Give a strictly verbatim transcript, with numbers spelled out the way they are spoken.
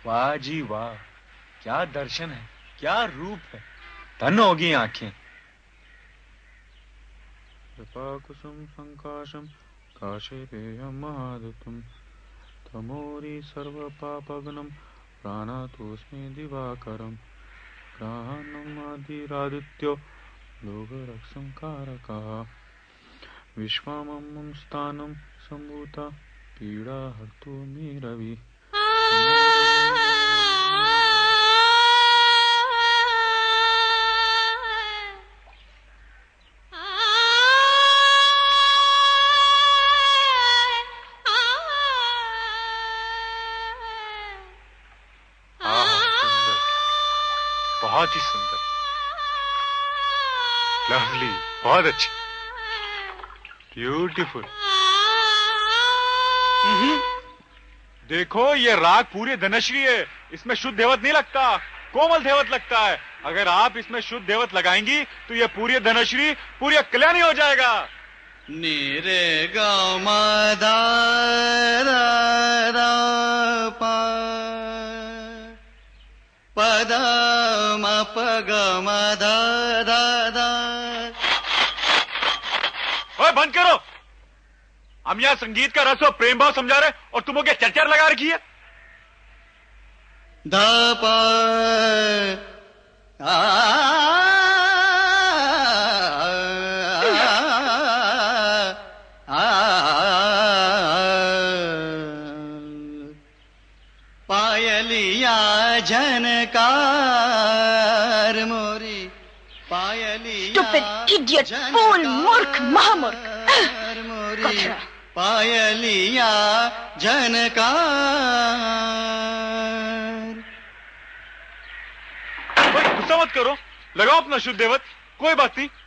वाह जी वाह, क्या दर्शन है, क्या रूप है, धन होगी आंखें। कृपा कुसुम संकाशम काशीपेयम महादुतम तमोरी सर्व पापगनम प्राणातोस्मि दिवाकरम ग्रहणम आदिरादित्यो लोकरक्षं कारकः विश्वमं स्थानं सम्भूता पीड़ा हर्तु मे रवि। बहुत ही सुंदर, लवली, बहुत अच्छी, ब्यूटीफुल। देखो ये राग पूरी धनश्री है, इसमें शुद्ध देवत नहीं लगता, कोमल देवत लगता है। अगर आप इसमें शुद्ध देवत लगाएंगी तो ये पूरी धनश्री पूरी कल्याणी हो जाएगा। नीरे गा मा दा दा दा पा पदा मा प ग मा दा दा दा। ओए बंद करो, हम यहाँ संगीत का रस और प्रेम भाव समझा रहे और तुम क्या चरचर लगा रखी है। दा पा आ पायलिया झनकार मोरी पायलिया Stupid idiot, fool, मूर्ख, महामूर्ख, मोरी पायलिया झनकार। गुस्सा मत करो, लगाओ अपना शुद्ध देवत, कोई बात नहीं।